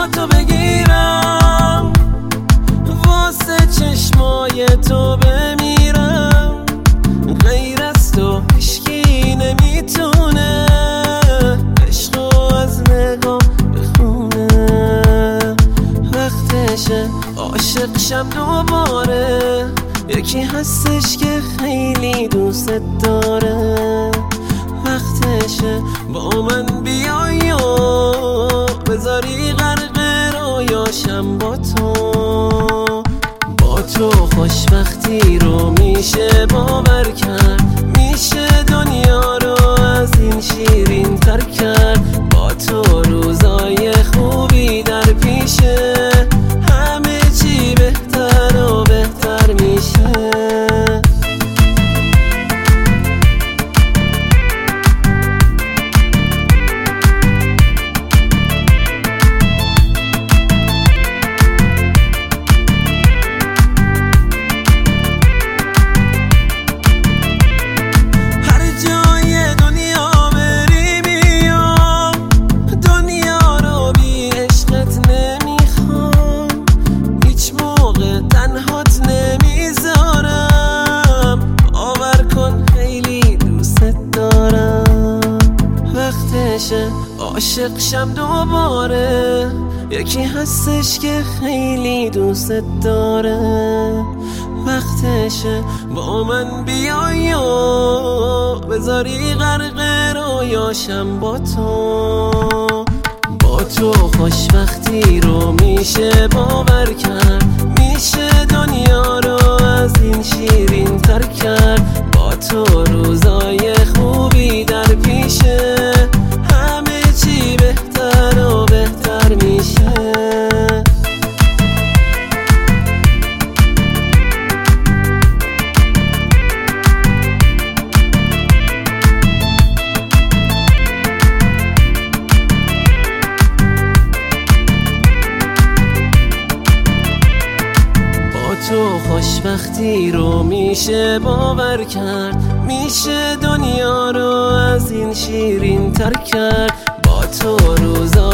تو بگیرم، واسه چشمای تو بمیرم. غیر از تو هیچکی نمیتونه عشقو از نگاه بخونه. وقتشه عاشق شم دوباره، یکی هستش که خیلی دوست داره. وقتشه با من بیای و بذاری غرق رویاشم با تو. با تو خوشبختی رو میشه باور کرد، میشه دنیا رو از این شیرین تر کرد. با تو روزای خوبی در پیشه، همه چی بهتر و بهتر میشه. عاشق شم دوباره، یکی هستش که خیلی دوست داره. وقتشه با من بیای و بذاری غرق رویاشم با تو. با تو خوشبختی رو میشه باور کرد، میشه دنیا رو از این شیرین تر کرد. با تو روزای خوبی در پیشه، همه چی بهتر و بهتر میشه. تو خوشبختی رو میشه باور کرد، میشه دنیا رو از این شیرین تر کرد. با تو روزا